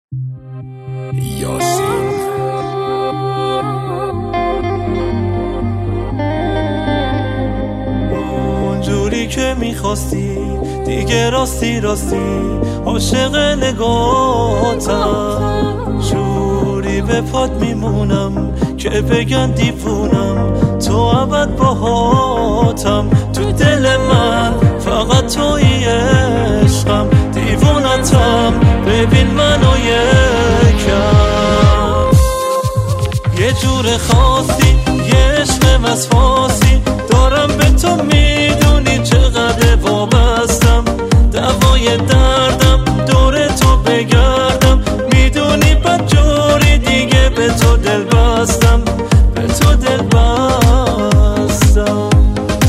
یاسین اونجوری که میخواستی دیگه راستی عاشق نگاتم، جوری به پات میمونم که بگن دیوونم، تو ابد باهاتم. تو دل من فقط تویی عشقم، دیوونتم ببین منو یکم. یه جور خاصی یه عشق وسواسی دارم به تو، میدونی چقدر وابستم، دوای دردم دور تو بگردم، میدونی بد جوری دیگه به تو دل بستم، به تو دل بستم.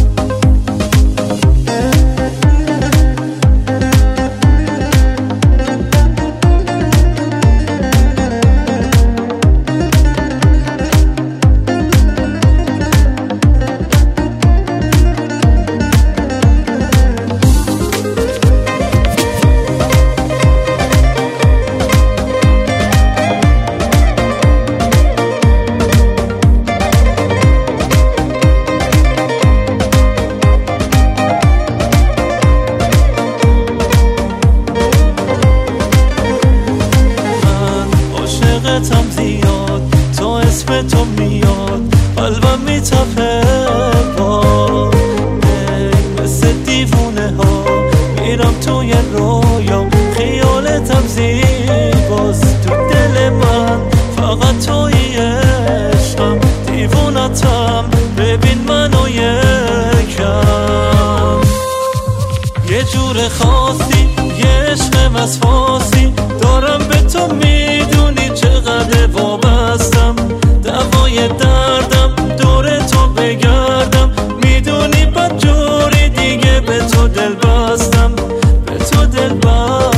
عاشقتم زیاد، تو اسم تو میاد قلبم میتپه، با مثل دیوونه ها میرم توی رویا، خیالتم زیباست. تو دل من فقط توی عشقم، دیوونتم ببین منو یکم. یه جور خاصی یه عشق وسواسی دارم به تو، میدونی چقدر وابستم، دوای دردم دور تو بگردم، میدونی بد جوری دیگه به تو دل بستم، به تو دل بستم.